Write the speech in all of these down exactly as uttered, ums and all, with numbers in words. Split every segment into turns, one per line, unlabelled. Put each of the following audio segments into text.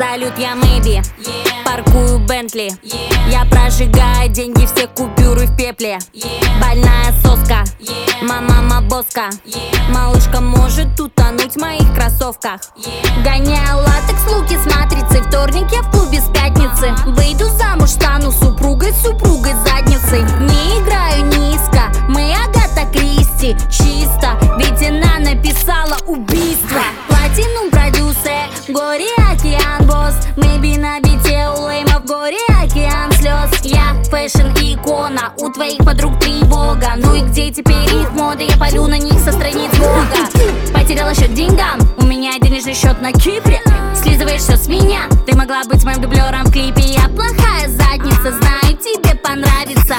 Салют, я Мэйби, паркую Бентли. Я прожигаю деньги, все купюры в пепле. Больная соска, мама боска. Малышка может утонуть в моих кроссовках. Гоняю латекс, луки с матрицей. Вторник я в клубе с пятницы. Выйду замуж, стану супругой, супругой задницей. Не играю низко, мы Агата Кристи. Чисто, ведь она написала убийство. Платинум продюсер, горе океан босс. Мэйби на бите у леймов, горе океан слез. Я фэшн-икона, у твоих подруг тревога. Ну и где теперь их мода? Я палю на них со страниц Бога. Потеряла счет деньгам, у меня денежный счет на Кипре. Слизываешь все с меня, ты могла быть моим дублером в клипе. Я плохая задница, знаю, тебе понравится.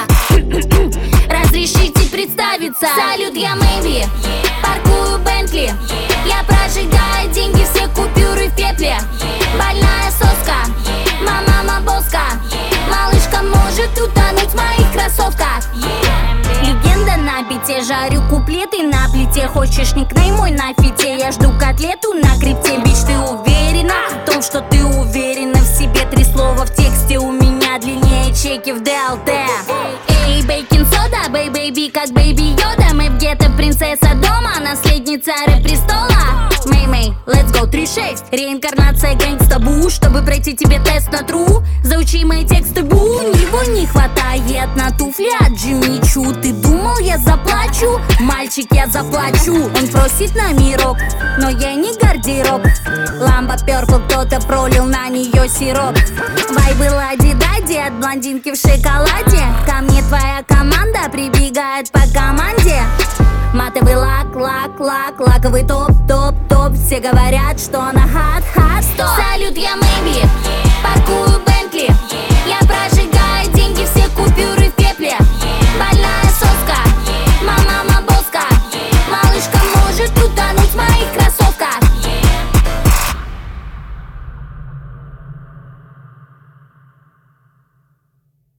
Разрешите представиться. Салют, я Мэйби, паркую Бентли. Я прожигаю деньги, все купюры в пепле. Больная соска, мама боска. Малышка может утонуть в моих кроссовках. Легенда на бите, жарю куплеты на плите. Хочешь никнейм мой на фите? Я жду котлету на крипте. Бич, ты уверена в том, что ты уверена в себе? Три слова в тексте у меня длиннее чеки в ДЛТ. Эй, бейкинг сода, бэй, бэйби, как бэйби Йода. Мы в гетто, принцесса дома, наследница рэп престола. Мэй-мэй, let's go, три шесть. Реинкарнация гэнгста бу. Чтобы пройти тебе тест на тру, заучи мои тексты бу. Него не хватает на туфли от Джимми Чу. Ты думал, я заплачу? Мальчик, я заплачу. Он просит на мирок, но я не гардероб. Ламба перпл, кто-то пролил на нее сироп. Вайбы лади-дади от блондинки в шоколаде. Ко мне твоя команда прибегает по команде. Матовый лак, лак, лак, лаковый топ, топ, топ. Все говорят, что она хат, хат, стоп. Салют, я Мэйби, паркую Бентли.